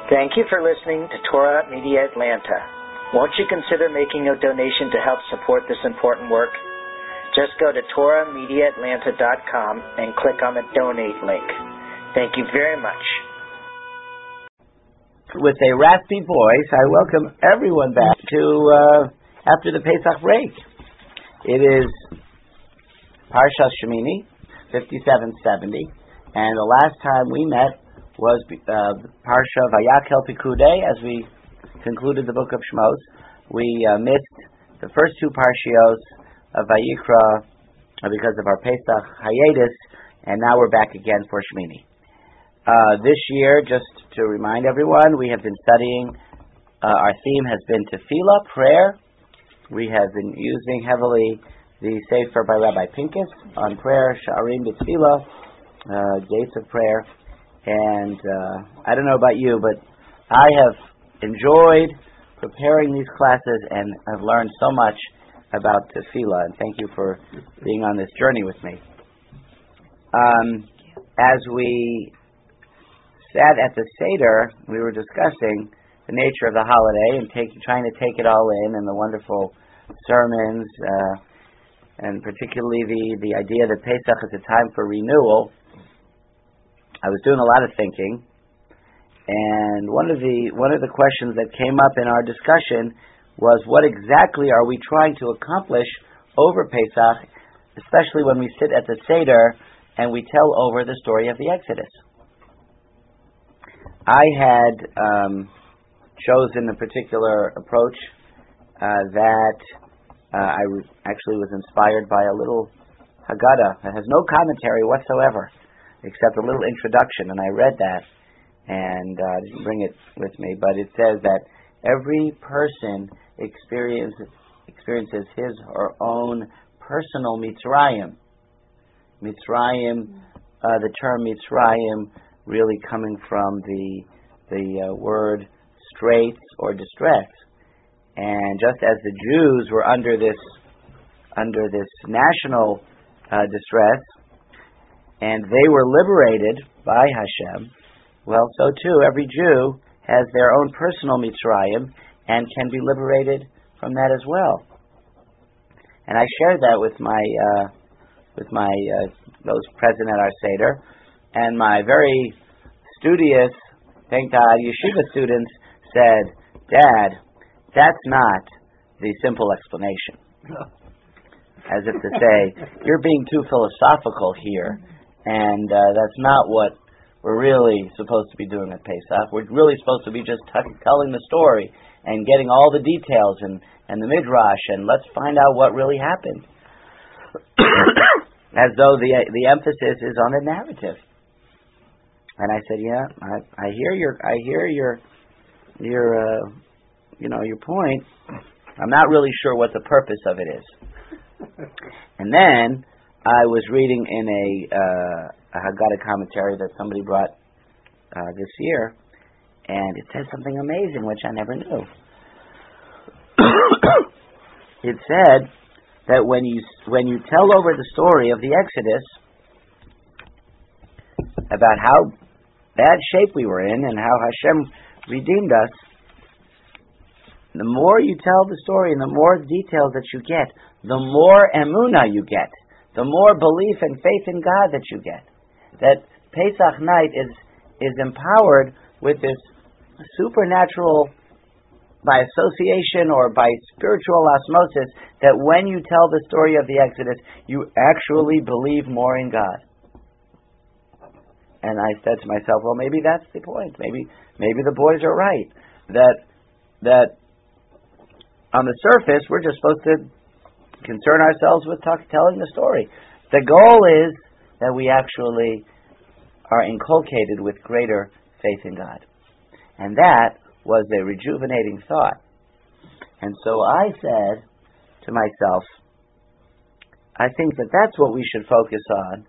Thank you for listening to Torah Media Atlanta. Won't you consider making a donation to help support this important work? Just go to TorahMediaAtlanta.com and click on the donate link. Thank you very much. With a raspy voice, I welcome everyone back to after the Pesach break. It is Parshas Shemini, 5770, and the last time we met was Parsha Vayakhel Pikudei. As we concluded the book of Shmos, we missed the first two Parshios of Vayikra because of our Pesach hiatus, and now we're back again for Shemini. This year, just to remind everyone, we have been studying, our theme has been Tefillah, prayer. We have been using heavily the Sefer by Rabbi Pincus on prayer, Sha'arim B'Tefillah, Gates of Prayer. And I don't know about you, but I have enjoyed preparing these classes and have learned so much about Tefillah. And thank you for being on this journey with me. As we sat at the Seder, we were discussing the nature of the holiday and trying to take it all in, and the wonderful sermons, and particularly the idea that Pesach is a time for renewal. I was doing a lot of thinking, and one of the questions that came up in our discussion was, what exactly are we trying to accomplish over Pesach, especially when we sit at the Seder and we tell over the story of the Exodus? I had chosen a particular approach that I actually was inspired by a little Haggadah that has no commentary whatsoever, except a little introduction, and I read that, and I didn't bring it with me, but it says that every person experiences his or own personal Mitzrayim. Mitzrayim, the term Mitzrayim really coming from the word straits or distress. And just as the Jews were under this national distress, and they were liberated by Hashem, well, so too every Jew has their own personal Mitzrayim and can be liberated from that as well. And I shared that with my those present at our Seder, and my very studious, thank God, yeshiva students said, "Dad, that's not the simple explanation." As if to say, you're being too philosophical here. And that's not what we're really supposed to be doing at Pesach. We're really supposed to be just telling the story and getting all the details and the midrash, and let's find out what really happened. As though the emphasis is on the narrative. And I said, yeah, I hear your point. I'm not really sure what the purpose of it is. And then I was reading in a Haggadah commentary that somebody brought this year, and it said something amazing, which I never knew. It said that when you tell over the story of the Exodus, about how bad shape we were in and how Hashem redeemed us, the more you tell the story and the more details that you get, the more emunah you get. The more belief and faith in God that you get. That Pesach night is empowered with this supernatural, by association or by spiritual osmosis, that when you tell the story of the Exodus, you actually believe more in God. And I said to myself, well, maybe that's the point. Maybe the boys are right. That on the surface, we're just supposed to concern ourselves with telling the story. The goal is that we actually are inculcated with greater faith in God. And that was a rejuvenating thought. And so I said to myself, I think that that's what we should focus on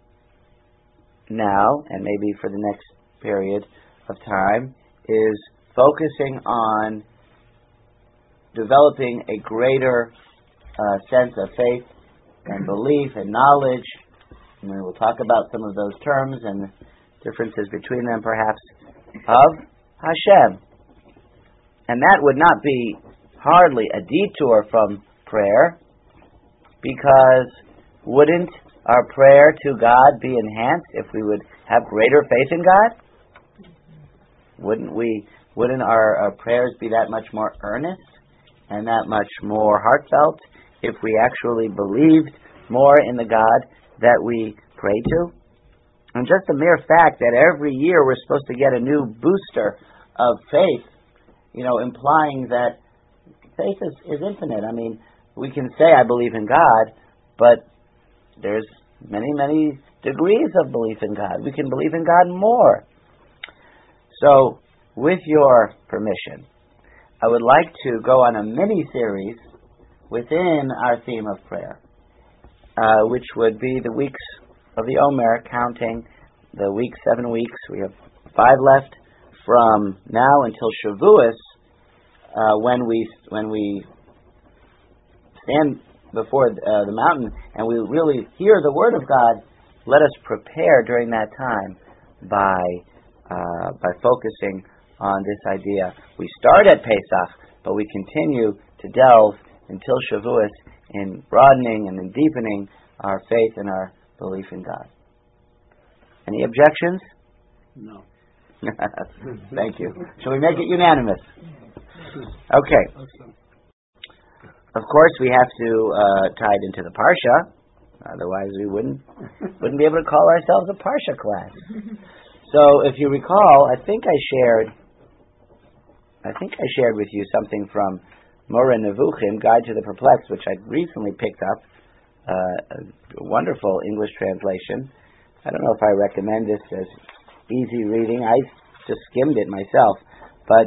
now, and maybe for the next period of time, is focusing on developing a greater sense of faith and belief and knowledge. And we'll talk about some of those terms and the differences between them, perhaps, of Hashem. And that would not be hardly a detour from prayer, because wouldn't our prayer to God be enhanced if we would have greater faith in God? Wouldn't our prayers be that much more earnest and that much more heartfelt if we actually believed more in the God that we pray to? And just the mere fact that every year we're supposed to get a new booster of faith, implying that faith is infinite. I mean, we can say, I believe in God, but there's many, many degrees of belief in God. We can believe in God more. So, with your permission, I would like to go on a mini-series within our theme of prayer, which would be the weeks of the Omer, counting the 7 weeks. We have 5 left from now until Shavuos, when we stand before the mountain and we really hear the word of God. Let us prepare during that time by focusing on this idea. We start at Pesach, but we continue to delve until Shavuos in broadening and in deepening our faith and our belief in God. Any objections? No. Thank you. Shall we make it unanimous? Okay. Of course, we have to tie it into the Parsha. Otherwise, we wouldn't be able to call ourselves a Parsha class. So, if you recall, I think I shared with you something from Moreh Nevuchim, Guide to the Perplexed, which I recently picked up. A wonderful English translation. I don't know if I recommend this as easy reading. I just skimmed it myself. But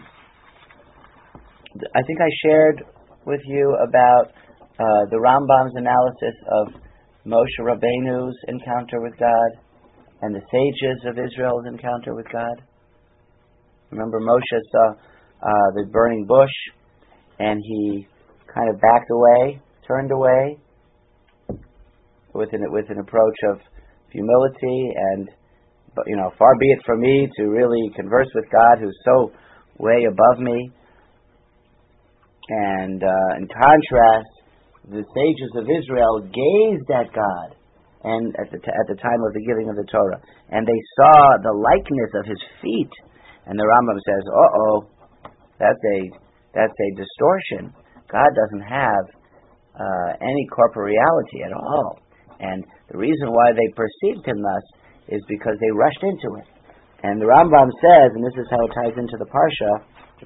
I think I shared with you about the Rambam's analysis of Moshe Rabbeinu's encounter with God and the sages of Israel's encounter with God. Remember, Moshe saw the burning bush, and he kind of backed away, turned away, with an approach of humility and, far be it from me to really converse with God who's so way above me. And in contrast, the sages of Israel gazed at God, and at the time of the giving of the Torah, and they saw the likeness of His feet. And the Rambam says, that's a distortion. God doesn't have any corporeality at all. And the reason why they perceived Him thus is because they rushed into it. And the Rambam says, and this is how it ties into the Parsha,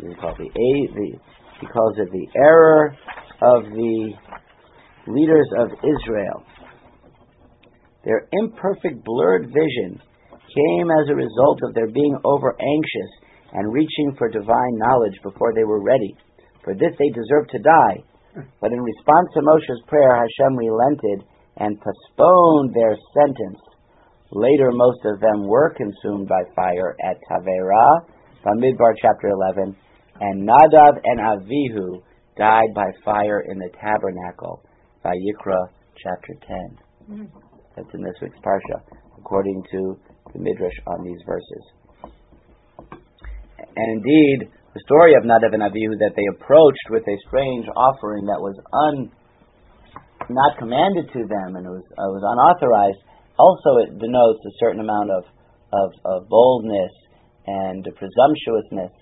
he calls it the error of the leaders of Israel. Their imperfect, blurred vision came as a result of their being over-anxious and reaching for divine knowledge before they were ready. For this they deserved to die. But in response to Moshe's prayer, Hashem relented and postponed their sentence. Later, most of them were consumed by fire at Taverah, Bamidbar chapter 11, and Nadav and Avihu died by fire in the tabernacle, Vayikra chapter 10. That's in this week's Parsha, according to the Midrash on these verses. And indeed, the story of Nadav and Avihu, that they approached with a strange offering that was not commanded to them, and it was unauthorized, also it denotes a certain amount of boldness and presumptuousness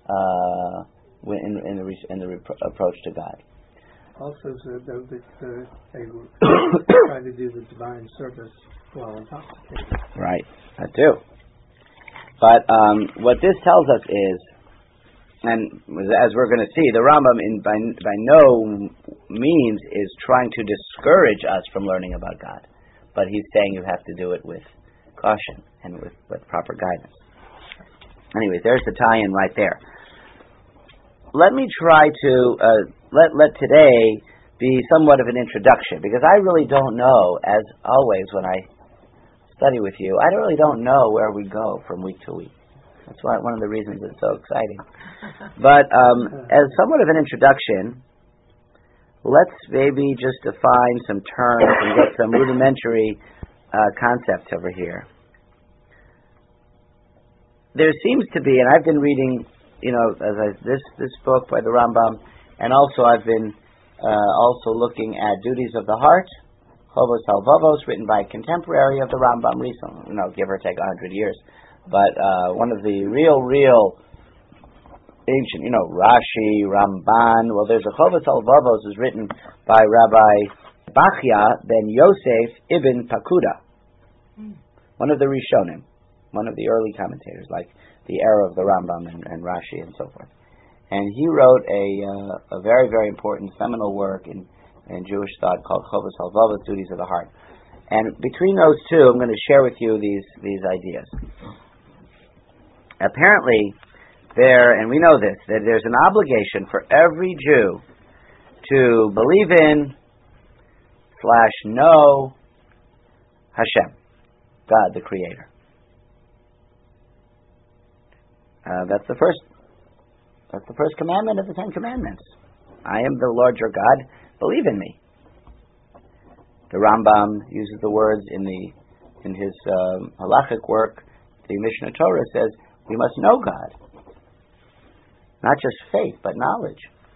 in the approach to God. Also, they were trying to do the divine service while intoxicated. Right, that too. But what this tells us is, and as we're going to see, the Rambam by no means is trying to discourage us from learning about God, but he's saying you have to do it with caution and with proper guidance. Anyway, there's the tie-in right there. Let me try to let today be somewhat of an introduction, because I really don't know, as always when I study with you, I really don't know where we go from week to week. That's one of the reasons it's so exciting. But as somewhat of an introduction, let's maybe just define some terms and get some rudimentary concepts over here. there seems to be, and I've been reading, this book by the Rambam, and also I've been also looking at Duties of the Heart, Chovos Halvavos, written by a contemporary of the Rambam recently, give or take 100 years. But one of the real ancient, Rashi, Ramban. Well, there's a Chovos Halvavos is written by Rabbi Bachya ben Yosef ibn Pakuda, one of the Rishonim, one of the early commentators, like the era of the Rambam and Rashi and so forth. And he wrote a very, very important seminal work in Jewish thought called Chovos Halvavos, Duties of the Heart. And between those two, I'm going to share with you these ideas. Apparently, and we know this, that there's an obligation for every Jew to believe in / know Hashem, God, the Creator. That's the first commandment of the 10 Commandments. I am the Lord your God. Believe in me. The Rambam uses the words in his halachic work. The Mishnah Torah says we must know God, not just faith but knowledge.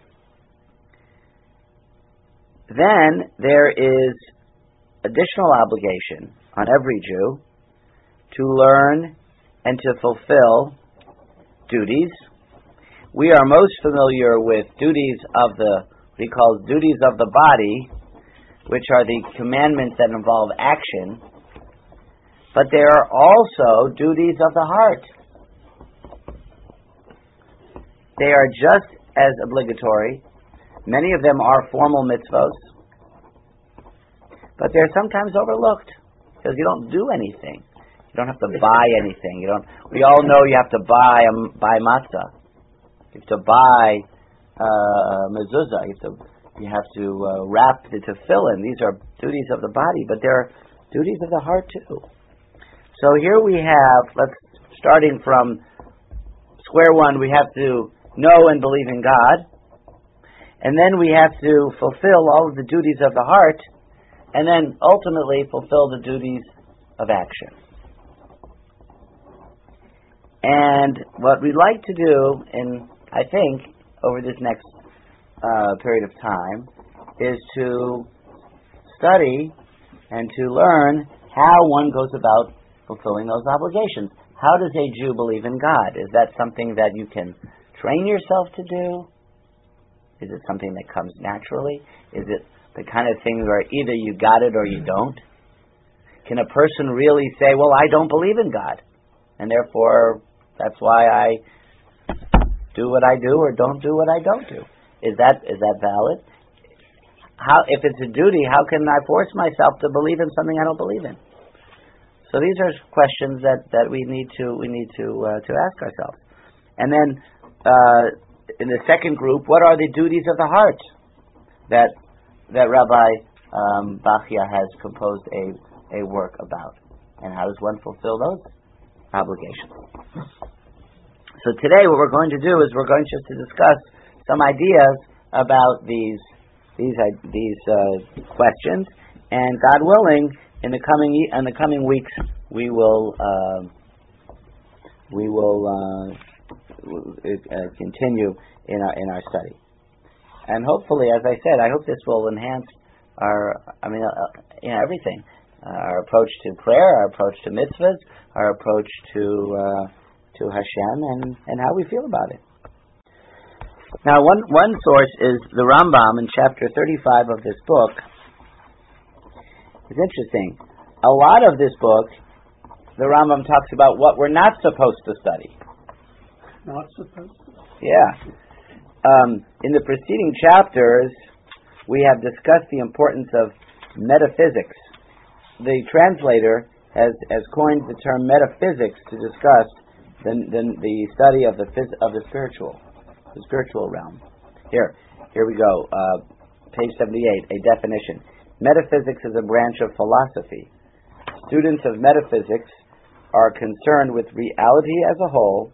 Then there is additional obligation on every Jew to learn and to fulfill duties. We are most familiar with duties of what he calls duties of the body, which are the commandments that involve action, but there are also duties of the heart. They are just as obligatory. Many of them are formal mitzvos, but they're sometimes overlooked because you don't do anything. You don't have to buy anything. We all know you have to buy matzah. You have to buy mezuzah. You have to wrap the tefillin. These are duties of the body, but they're duties of the heart too. So here we have, starting from square one, we have to know and believe in God, and then we have to fulfill all of the duties of the heart, and then ultimately fulfill the duties of action. And what we'd like to do, I think, over this next period of time, is to study and to learn how one goes about fulfilling those obligations. How does a Jew believe in God? Is that something that you can train yourself to do? Is it something that comes naturally? Is it the kind of thing where either you got it or you don't? Can a person really say, well, I don't believe in God, and therefore that's why I do what I do or don't do what I don't do? Is that valid? If it's a duty, how can I force myself to believe in something I don't believe in? So these are questions that we need to ask ourselves. And then in the second group, what are the duties of the heart that Rabbi Bachya has composed a work about, and how does one fulfill those obligations? So today, what we're going to do is we're going just to discuss some ideas about these questions, and God willing, in the coming weeks, we will continue in our study, and hopefully, as I said, I hope this will enhance everything, our approach to prayer, our approach to mitzvahs, our approach to Hashem, and how we feel about it. Now, one source is the Rambam in chapter 35 of this book. It's interesting. A lot of this book, the Rambam talks about what we're not supposed to study. Not supposed to? Yeah. In the preceding chapters, we have discussed the importance of metaphysics. The translator has coined the term metaphysics to discuss the study of the spiritual realm. Here we go. Page 78, a definition. Metaphysics is a branch of philosophy. Students of metaphysics are concerned with reality as a whole,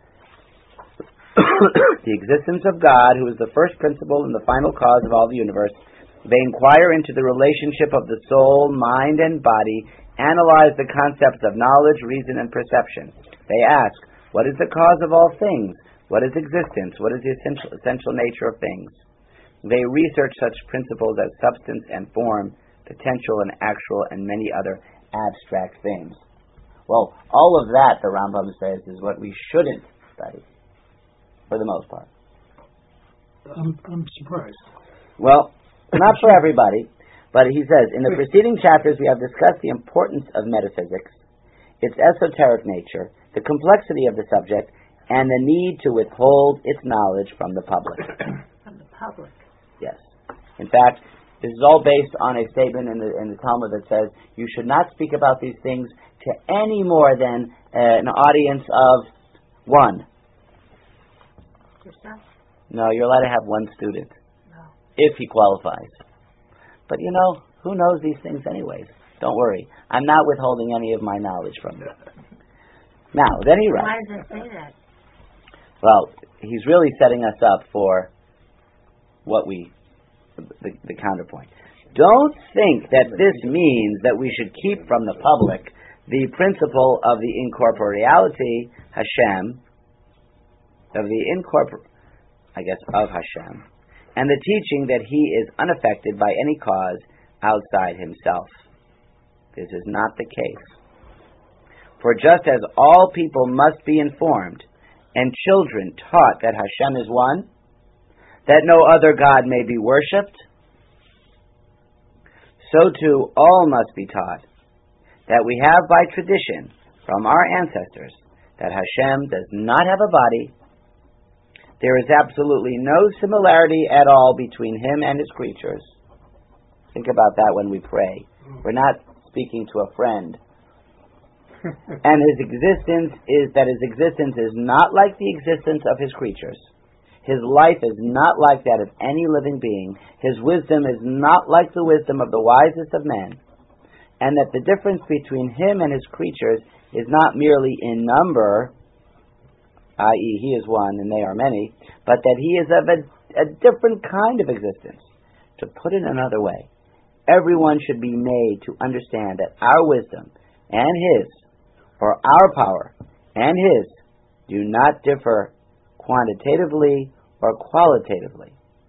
the existence of God, who is the first principle and the final cause of all the universe. They inquire into the relationship of the soul, mind, and body, analyze the concepts of knowledge, reason, and perception. They ask, What is the cause of all things? What is existence? What is the essential nature of things? They research such principles as substance and form, potential and actual, and many other abstract things. Well, all of that, the Rambam says, is what we shouldn't study, for the most part. I'm surprised. Well, not for everybody, but he says, in the preceding chapters we have discussed the importance of metaphysics, its esoteric nature, the complexity of the subject, and the need to withhold its knowledge from the public. From the public? Yes. In fact, this is all based on a statement in the Talmud that says you should not speak about these things to any more than an audience of one. Yourself? No, you're allowed to have one student. No. If he qualifies. But who knows these things anyways? Don't worry. I'm not withholding any of my knowledge from you. Now, then he writes. Why does it say that? Well, he's really setting us up for the counterpoint. Don't think that this means that we should keep from the public the principle of the incorporeality Hashem, of Hashem, and the teaching that He is unaffected by any cause outside Himself. This is not the case. For just as all people must be informed and children taught that Hashem is one, that no other God may be worshipped, so too all must be taught that we have by tradition from our ancestors that Hashem does not have a body. There is absolutely no similarity at all between Him and His creatures. Think about that when we pray. We're not speaking to a friend. And His existence is not like the existence of His creatures. His life is not like that of any living being. His wisdom is not like the wisdom of the wisest of men. And that the difference between Him and His creatures is not merely in number, i.e. He is one and they are many, but that He is of a different kind of existence. To put it another way, everyone should be made to understand that our wisdom and His, or our power and His, do not differ quantitatively or qualitatively.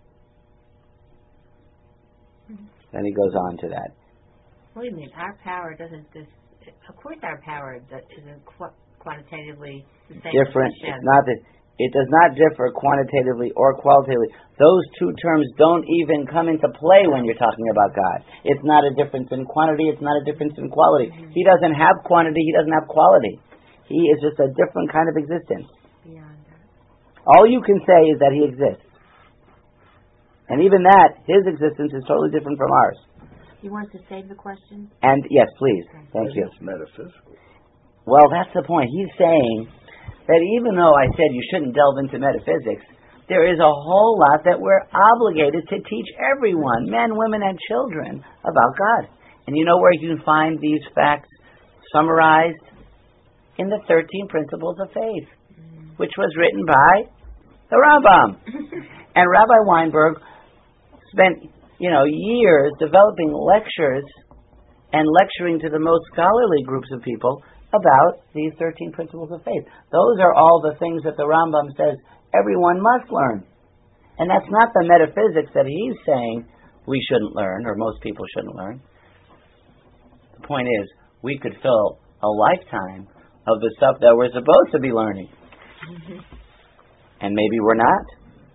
Then he goes on to that. Wait a minute, our power doesn't of course our power isn't quantitatively the same. Different. It's not that it does not differ quantitatively or qualitatively. Those two terms don't even come into play when you're talking about God. It's not a difference in quantity, it's not a difference in quality. He doesn't have quantity, He doesn't have quality. He is just a different kind of existence. Beyond that. All you can say is that He exists. And even that, His existence is totally different from ours. You want to save the question? And yes, please. Thank you. It's metaphysical. Well, that's the point. He's saying that even though I said you shouldn't delve into metaphysics, there is a whole lot that we're obligated to teach everyone, men, women, and children, about God. And you know where you can find these facts summarized? In the 13 Principles of Faith, which was written by the Rambam. And Rabbi Weinberg spent, years developing lectures and lecturing to the most scholarly groups of people about these 13 Principles of Faith. Those are all the things that the Rambam says everyone must learn. And that's not the metaphysics that he's saying we shouldn't learn, or most people shouldn't learn. The point is, we could fill a lifetime of the stuff that we're supposed to be learning. And maybe we're not.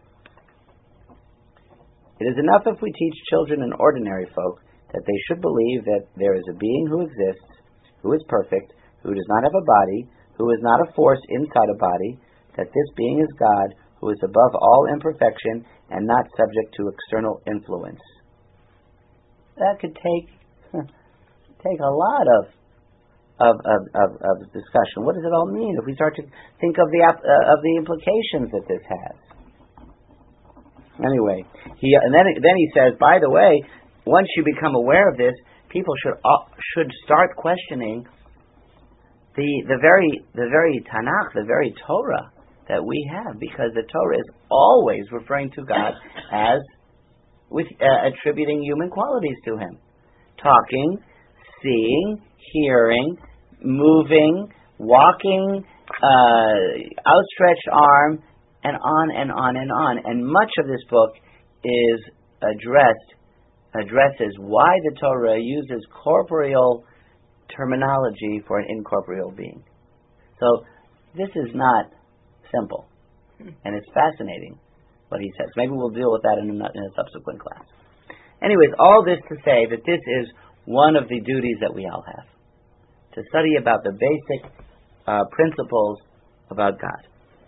It is enough if we teach children and ordinary folk that they should believe that there is a being who exists, who is perfect, who does not have a body, who is not a force inside a body, that this being is God, who is above all imperfection and not subject to external influence. That could take a lot of discussion. What does it all mean if we start to think of the implications that this has? Anyway, then he says, by the way, once you become aware of this, people should start questioning the very Tanakh, the very Torah that we have, because the Torah is always referring to God as with attributing human qualities to Him, talking, seeing, hearing, moving, walking, outstretched arm, and on and on and on. And much of this book is addresses why the Torah uses corporeal terminology for an incorporeal being. So this is not simple, and it's fascinating what he says. Maybe we'll deal with that in a subsequent class. Anyways, all this to say that this is one of the duties that we all have, to study about the basic principles about God.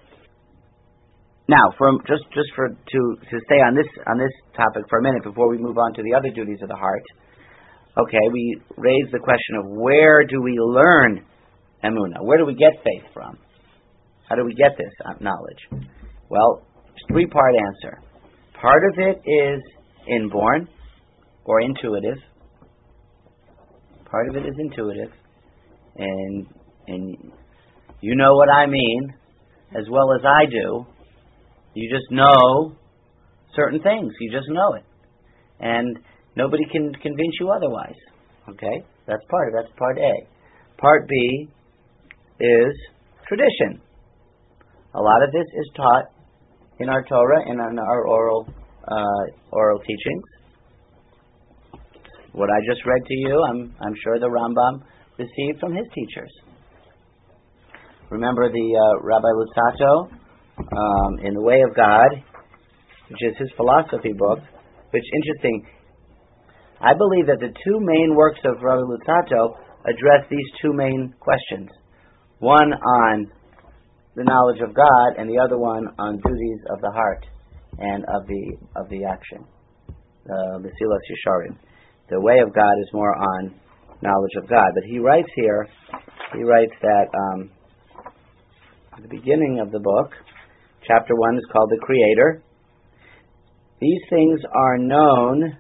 Now, to stay on this topic for a minute before we move on to the other duties of the heart. Okay, we raised the question of where do we learn emunah? Where do we get faith from? How do we get this knowledge? Well, it's a three-part answer. Part of it is inborn or intuitive. Part of it is intuitive, and you know what I mean as well as I do. You just know certain things. You just know it, and nobody can convince you otherwise. Okay, that's part A. Part B is tradition. A lot of this is taught in our Torah and in our oral teachings. What I just read to you, I'm sure the Rambam received from his teachers. Remember the Rabbi Luzzatto in The Way of God, which is his philosophy book, which interesting. I believe that the two main works of Rabbi Luzzatto address these two main questions. One on the knowledge of God, and the other one on duties of the heart and of the action. Mesilas Yesharim. The Way of God is more on knowledge of God. But he writes that at the beginning of the book, chapter 1 is called The Creator. These things are known.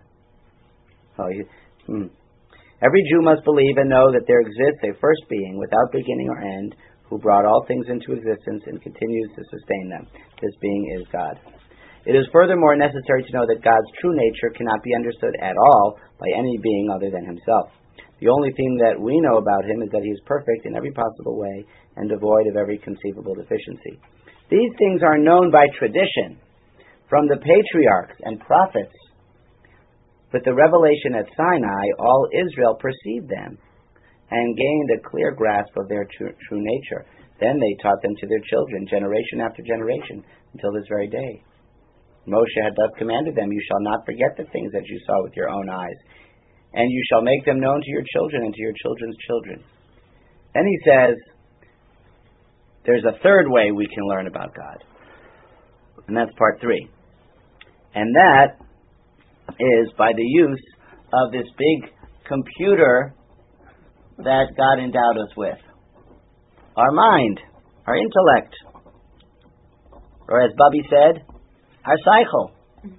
Every Jew must believe and know that there exists a first being without beginning or end, who brought all things into existence and continues to sustain them. This being is God. It is furthermore necessary to know that God's true nature cannot be understood at all by any being other than himself. The only thing that we know about him is that he is perfect in every possible way and devoid of every conceivable deficiency. These things are known by tradition from the patriarchs and prophets. With the revelation at Sinai, all Israel perceived them and gained a clear grasp of their true nature. Then they taught them to their children, generation after generation, until this very day. Moshe had thus commanded them, "You shall not forget the things that you saw with your own eyes, and you shall make them known to your children and to your children's children." Then he says, there's a third way we can learn about God, and that's part 3. And that is by the use of this big computer that God endowed us with. Our mind, our intellect, or as Bubby said, our cycle.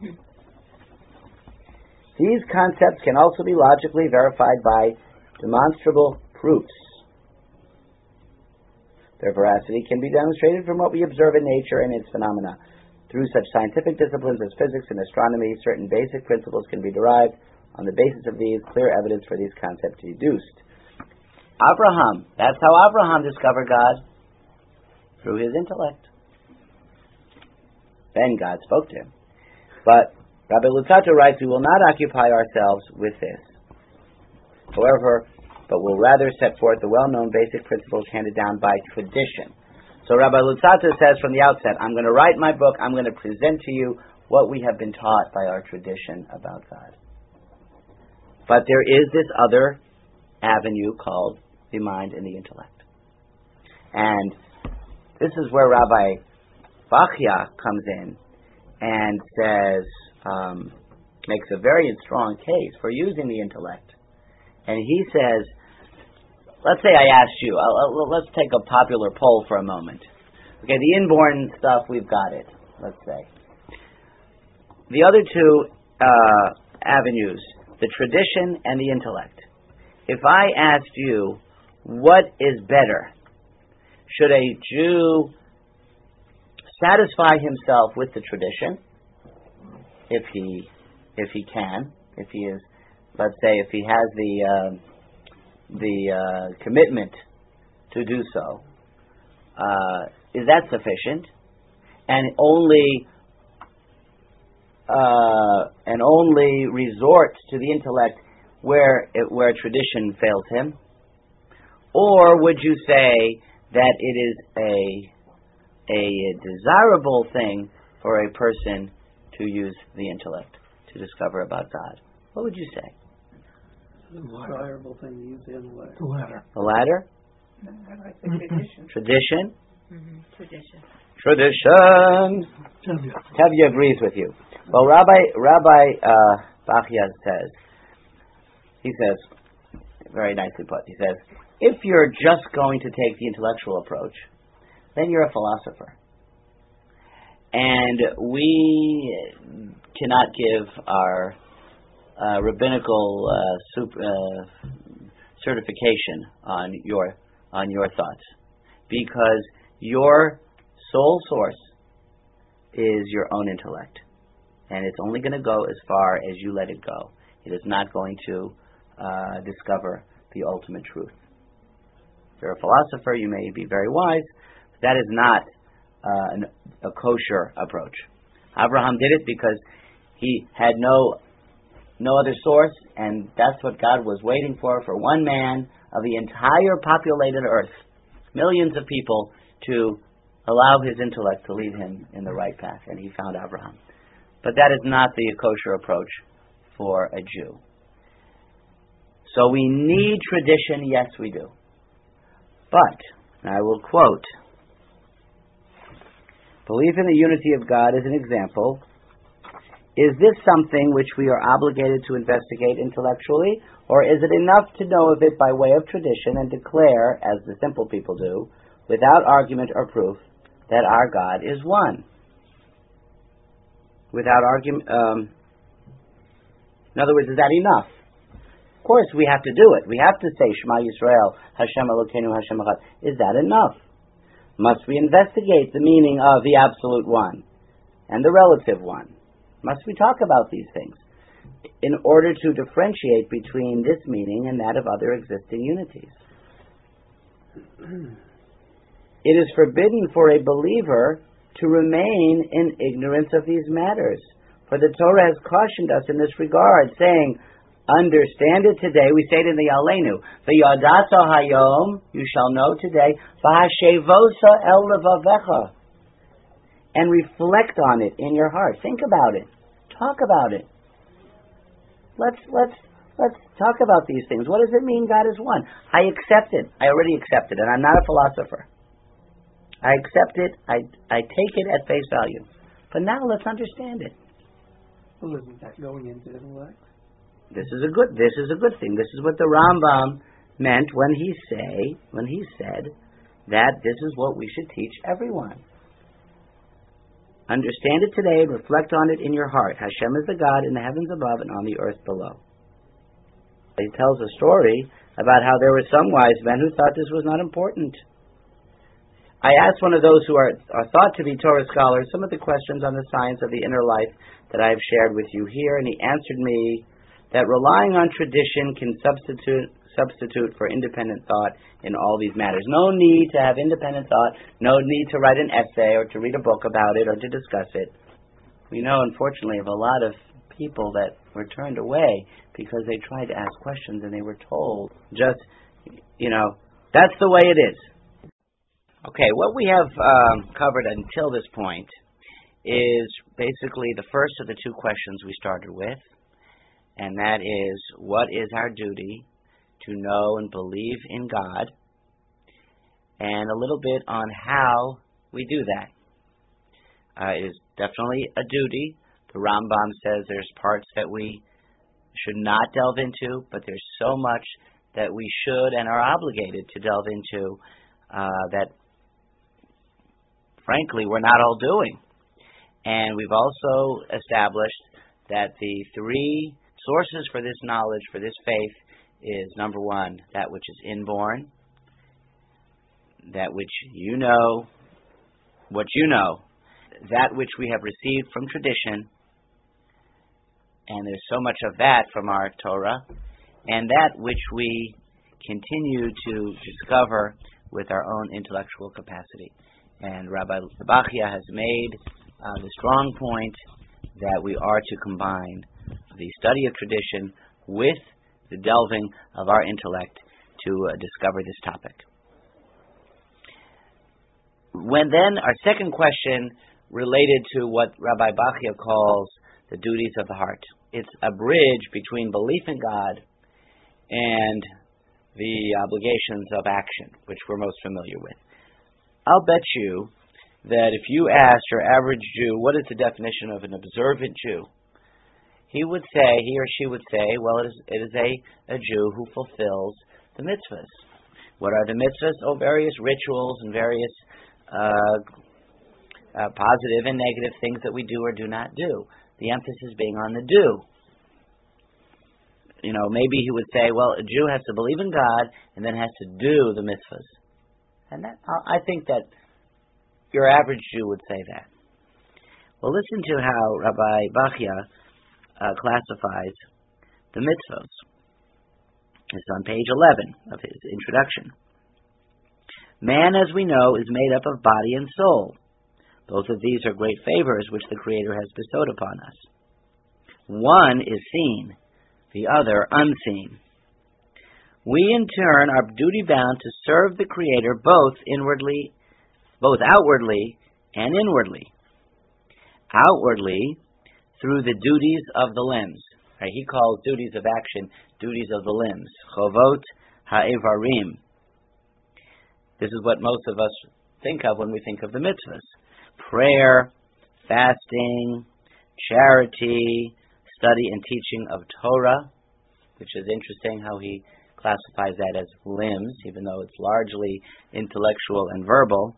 These concepts can also be logically verified by demonstrable proofs. Their veracity can be demonstrated from what we observe in nature and its phenomena. Through such scientific disciplines as physics and astronomy, certain basic principles can be derived. On the basis of these, clear evidence for these concepts deduced. Abraham, that's how Abraham discovered God, through his intellect. Then God spoke to him. But Rabbi Luzzatto writes, we will not occupy ourselves with this. However, but will rather set forth the well-known basic principles handed down by tradition. So Rabbi Luzzatto says from the outset, I'm going to write my book, I'm going to present to you what we have been taught by our tradition about God. But there is this other avenue called the mind and the intellect. And this is where Rabbi Bachya comes in and says, makes a very strong case for using the intellect. And he says, let's say I asked you, let's take a popular poll for a moment. Okay, the inborn stuff, we've got it, let's say. The other two avenues, the tradition and the intellect. If I asked you, what is better? Should a Jew satisfy himself with the tradition, if he can, if he is, let's say, if he has the commitment to do so, is that sufficient? And only resort to the intellect where tradition fails him? Or would you say that it is a desirable thing for a person to use the intellect to discover about God? What would you say? Desirable thing to use the intellect. The latter. The latter? I think tradition. Tradition? Tradition. Tradition. Tevye agrees with you. Well, Rabbi Bachya says, very nicely put, he says, if you're just going to take the intellectual approach, then you're a philosopher. And we cannot give our rabbinical certification on your thoughts, because your sole source is your own intellect, and it's only going to go as far as you let it go. It is not going to discover the ultimate truth. If you're a philosopher, you may be very wise, but that is not a kosher approach. Abraham did it because he had no other source, and that's what God was waiting for one man of the entire populated earth, millions of people, to allow his intellect to lead him in the right path, and he found Abraham. But that is not the kosher approach for a Jew. So we need tradition, yes we do. But, and I will quote, belief in the unity of God is an example. Is this something which we are obligated to investigate intellectually, or is it enough to know of it by way of tradition and declare, as the simple people do, without argument or proof, that our God is one? Without argument, in other words, is that enough? Of course, we have to do it. We have to say, Shema Yisrael, Hashem Elokeinu, Hashem Echad. Is that enough? Must we investigate the meaning of the absolute one and the relative one? Must we talk about these things in order to differentiate between this meaning and that of other existing unities? It is forbidden for a believer to remain in ignorance of these matters, for the Torah has cautioned us in this regard, saying, understand it today. We say it in the Aleinu, V'yadata hayom, you shall know today, V'hashevosa el levavecha, and reflect on it in your heart. Think about it. Talk about it. Let's talk about these things. What does it mean God is one? I accept it. I already accept it, and I'm not a philosopher. I accept it. I take it at face value. But now let's understand it. Well, isn't that going into intellect? This is a good thing. This is what the Rambam meant when he said that this is what we should teach everyone. Understand it today and reflect on it in your heart. Hashem is the God in the heavens above and on the earth below. He tells a story about how there were some wise men who thought this was not important. I asked one of those who are thought to be Torah scholars some of the questions on the science of the inner life that I have shared with you here, and he answered me that relying on tradition can substitute for independent thought in all these matters. No need to have independent thought, no need to write an essay or to read a book about it or to discuss it. We know, unfortunately, of a lot of people that were turned away because they tried to ask questions and they were told, that's the way it is. Okay, what we have covered until this point is basically the first of the two questions we started with, and that is, what is our duty to know and believe in God, and a little bit on how we do that. It is definitely a duty. The Rambam says there's parts that we should not delve into, but there's so much that we should and are obligated to delve into that, frankly, we're not all doing. And we've also established that the three sources for this knowledge, for this faith, is number one, that which is inborn, that which you know, what you know, that which we have received from tradition, and there's so much of that from our Torah, and that which we continue to discover with our own intellectual capacity. And Rabbi Bachia has made the strong point that we are to combine the study of tradition with the delving of our intellect to discover this topic. When then our second question related to what Rabbi Bachia calls the duties of the heart. It's a bridge between belief in God and the obligations of action, which we're most familiar with. I'll bet you that if you asked your average Jew, what is the definition of an observant Jew? He or she would say, well, it is a Jew who fulfills the mitzvahs. What are the mitzvahs? Oh, various rituals and various positive and negative things that we do or do not do. The emphasis being on the do. Maybe he would say, well, a Jew has to believe in God and then has to do the mitzvahs. And I think that your average Jew would say that. Well, listen to how Rabbi Bachia classifies the mitzvahs. It's on page 11 of his introduction. Man, as we know, is made up of body and soul. Both of these are great favors which the Creator has bestowed upon us. One is seen, the other unseen. We, in turn, are duty-bound to serve the Creator both outwardly and inwardly. Outwardly, through the duties of the limbs. Right? He calls duties of action duties of the limbs. Chovot ha'evarim. This is what most of us think of when we think of the mitzvahs. Prayer, fasting, charity, study and teaching of Torah, which is interesting how he classifies that as limbs, even though it's largely intellectual and verbal.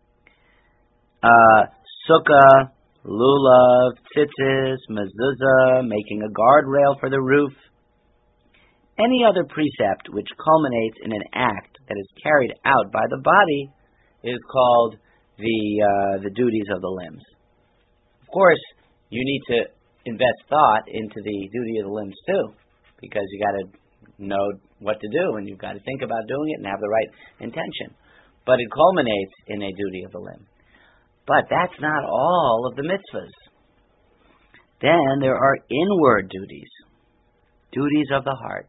Sukkah, lulav, tzitzis, mezuzah, making a guardrail for the roof. Any other precept which culminates in an act that is carried out by the body is called the duties of the limbs. Of course, you need to invest thought into the duty of the limbs too, because you got to know what to do and you've got to think about doing it and have the right intention. But it culminates in a duty of the limb. But that's not all of the mitzvahs. Then there are inward duties, duties of the heart.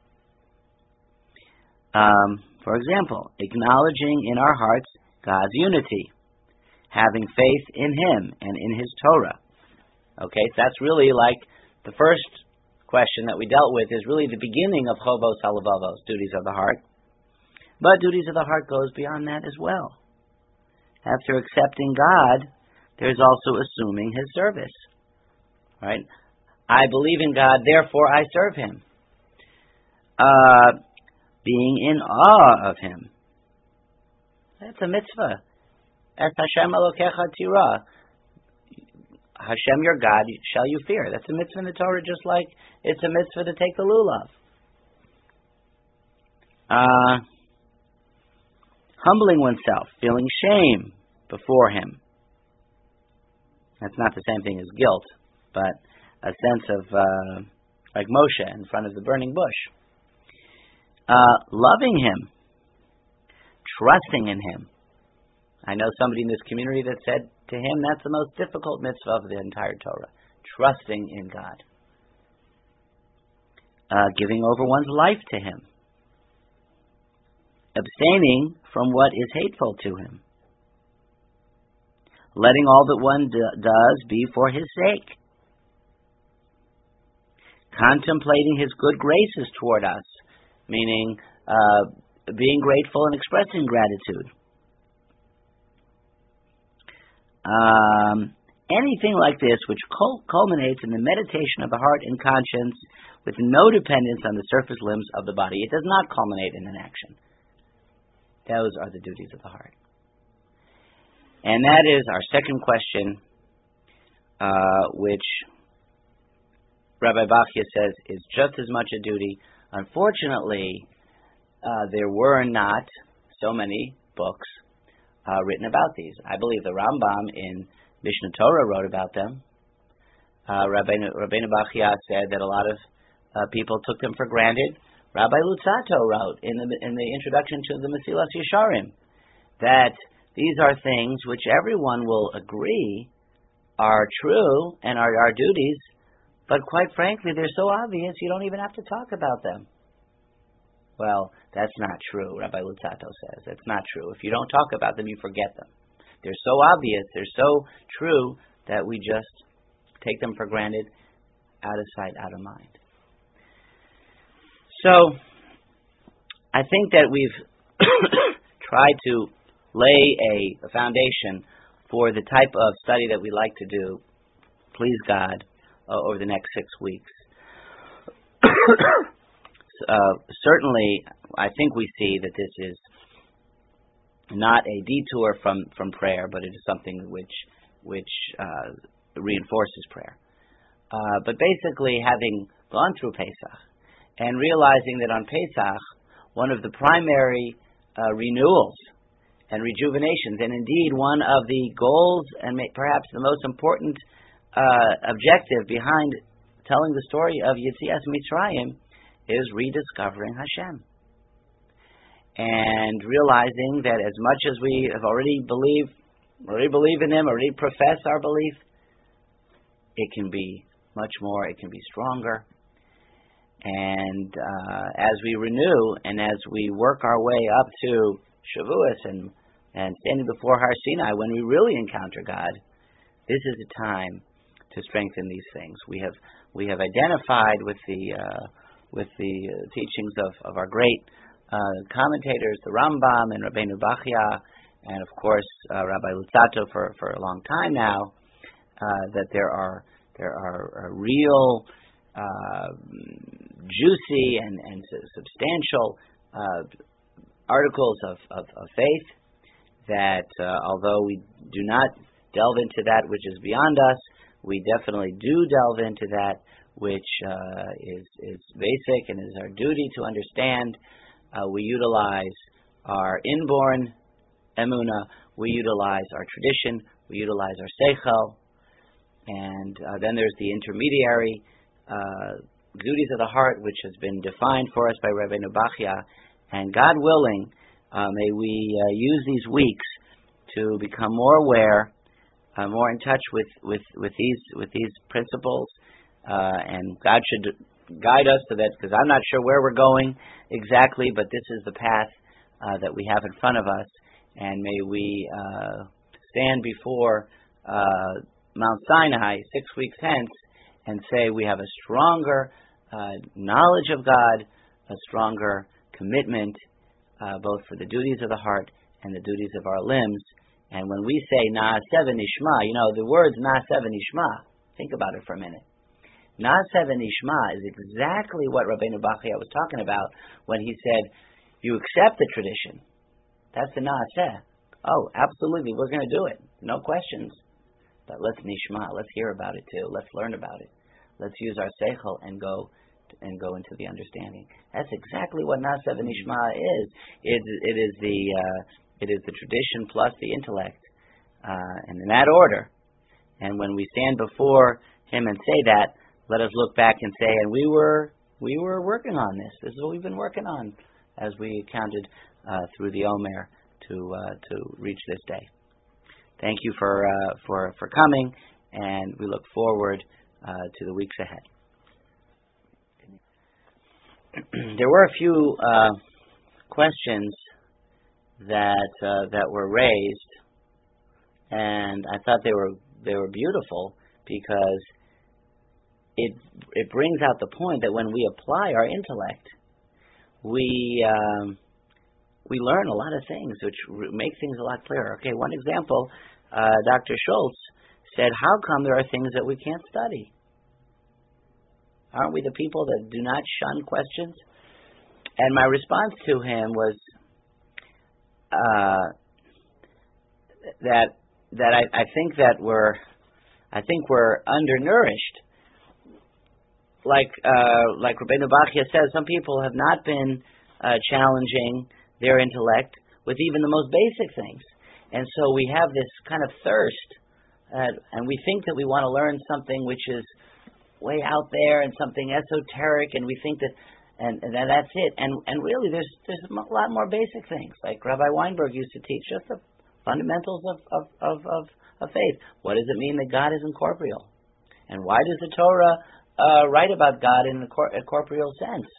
For example, acknowledging in our hearts God's unity, having faith in Him and in His Torah. Okay, so that's really like the first question that we dealt with is really the beginning of Chovos HaLevavos, duties of the heart. But duties of the heart goes beyond that as well. After accepting God, there's also assuming His service. Right? I believe in God, therefore I serve Him. Being in awe of Him. That's a mitzvah. Es Hashem Elokecha Tirah. Hashem your God shall you fear. That's a mitzvah in the Torah, just like it's a mitzvah to take the lulav. Humbling oneself, feeling shame before Him. That's not the same thing as guilt, but a sense of, like Moshe in front of the burning bush. Loving Him, trusting in Him. I know somebody in this community that said to him that's the most difficult mitzvah of the entire Torah, trusting in God. Giving over one's life to Him. Abstaining from what is hateful to Him. Letting all that one does be for His sake. Contemplating His good graces toward us, meaning being grateful and expressing gratitude. Anything like this which culminates in the meditation of the heart and conscience with no dependence on the surface limbs of the body. It does not culminate in an action. Those are the duties of the heart. And that is our second question, which Rabbi Bachia says is just as much a duty. Unfortunately, there were not so many books written about these. I believe the Rambam in Mishnah Torah wrote about them. Rabbeinu Bachia said that a lot of people took them for granted. Rabbi Luzzatto wrote in the introduction to the Mesilas Yesharim that these are things which everyone will agree are true and are our duties, but quite frankly, they're so obvious you don't even have to talk about them. Well, that's not true, Rabbi Luzzatto says. That's not true. If you don't talk about them, you forget them. They're so obvious, they're so true, that we just take them for granted, out of sight, out of mind. So, I think that we've tried to lay a foundation for the type of study that we like to do, please God, over the next 6 weeks. Certainly, I think we see that this is not a detour from prayer, but it is something which reinforces prayer. But basically, having gone through Pesach and realizing that on Pesach, one of the primary renewals and rejuvenations, and indeed one of the goals and perhaps the most important objective behind telling the story of Yetzias Mitzrayim is rediscovering Hashem. And realizing that as much as we have already believe in Him, already profess our belief, it can be much more, it can be stronger. And as we renew and as we work our way up to Shavuos and standing before Har Sinai, when we really encounter God, this is the time to strengthen these things. We have identified with the teachings of our great commentators, the Rambam and Rabbeinu Bachya, and of course Rabbi Luzzatto for a long time now, that there are real juicy and substantial articles of faith that although we do not delve into that which is beyond us, we definitely do delve into that which is basic and is our duty to understand. We utilize our inborn emunah, we utilize our tradition, we utilize our seichel, and then there's the intermediary duties of the heart, which has been defined for us by Rabbeinu Bachya, and God willing, may we use these weeks to become more aware, more in touch with these principles, and God should guide us to that, because I'm not sure where we're going exactly, but this is the path that we have in front of us, and may we stand before Mount Sinai 6 weeks hence and say we have a stronger knowledge of God, a stronger commitment both for the duties of the heart and the duties of our limbs. And when we say Na'aseh v'nishma, the words Na'aseh v'nishma, think about it for a minute. Na'aseh v'nishma is exactly what Rabbeinu Bachya was talking about when he said, you accept the tradition. That's the Na'aseh. Oh, absolutely, we're going to do it. No questions. But let's nishma, let's hear about it too. Let's learn about it. Let's use our seichel and go into the understanding. That's exactly what Na'aseh v'nishma is. It is the tradition plus the intellect, and in that order. And when we stand before Him and say that, let us look back and say, and we were working on this. This is what we've been working on as we counted through the Omer to reach this day. Thank you for coming, and we look forward to the weeks ahead. There were a few questions that were raised, and I thought they were beautiful because it brings out the point that when we apply our intellect, we learn a lot of things which make things a lot clearer. Okay, one example, Dr. Schultz said, how come there are things that we can't study? Aren't we the people that do not shun questions? And my response to him was that I think we're undernourished. Like Rabbeinu Bachya says, some people have not been challenging their intellect with even the most basic things. And so we have this kind of thirst, and we think that we want to learn something which is way out there and something esoteric, and we think that, And that's it. And really, there's a lot more basic things, like Rabbi Weinberg used to teach, just the fundamentals of faith. What does it mean that God is incorporeal? And why does the Torah write about God in a corporeal sense?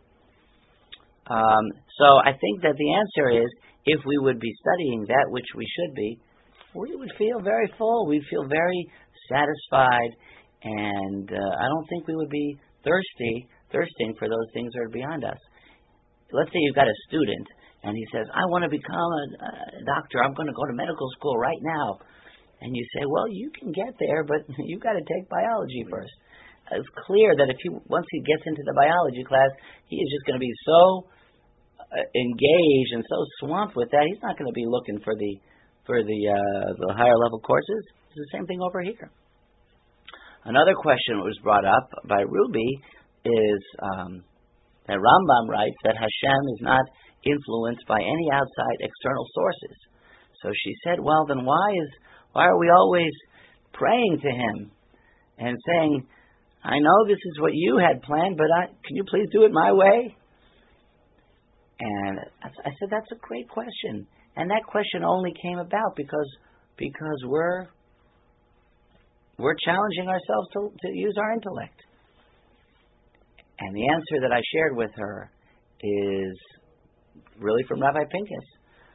So I think that the answer is, if we would be studying that which we should be, we would feel very full. We'd feel very satisfied, and I don't think we would be thirsting for those things that are beyond us. Let's say you've got a student, and he says, I want to become a doctor. I'm going to go to medical school right now. And you say, well, you can get there, but you've got to take biology first. It's clear that once he gets into the biology class, he is just going to be so engaged and so swamped with that, he's not going to be looking for the higher level courses. It's the same thing over here. Another question that was brought up by Ruby is that Rambam writes that Hashem is not influenced by any outside external sources. So she said, well, then why are we always praying to him and saying, I know this is what you had planned, but can you please do it my way? And I said, that's a great question. And that question only came about because we're challenging ourselves to use our intellect. And the answer that I shared with her is really from Rabbi Pincus.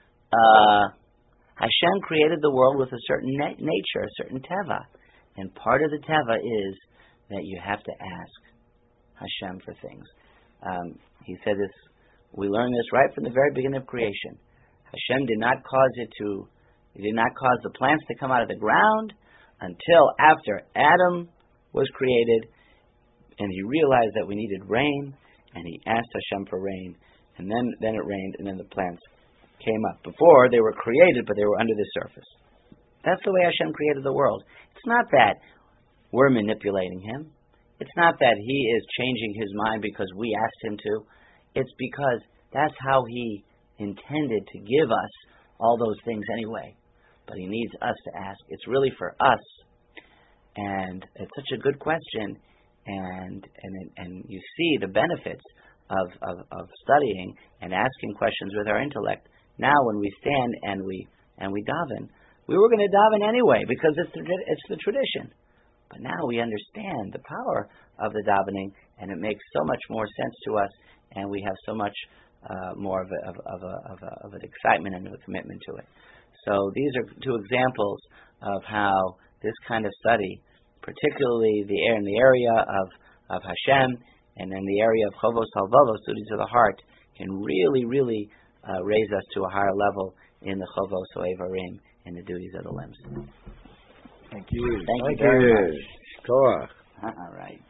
Hashem created the world with a certain nature, a certain teva. And part of the teva is that you have to ask Hashem for things. He said this, we learned this right from the very beginning of creation. Hashem did not cause the plants to come out of the ground until after Adam was created, and he realized that we needed rain, and he asked Hashem for rain, and then it rained, and then the plants came up. Before, they were created, but they were under the surface. That's the way Hashem created the world. It's not that we're manipulating him. It's not that he is changing his mind because we asked him to. It's because that's how he intended to give us all those things anyway. But he needs us to ask. It's really for us. And it's such a good question. And you see the benefits of studying and asking questions with our intellect. Now when we stand and we daven, we were going to daven anyway because it's the tradition. But now we understand the power of the davening, and it makes so much more sense to us, and we have so much more of an excitement and of a commitment to it. So these are two examples of how this kind of study, particularly in the area of Hashem and in the area of Chovos Halvavos, duties of the heart, can really, really raise us to a higher level in the Chovos Oevarim and the duties of the limbs. Thank you. Thank you very much. Torah. All right.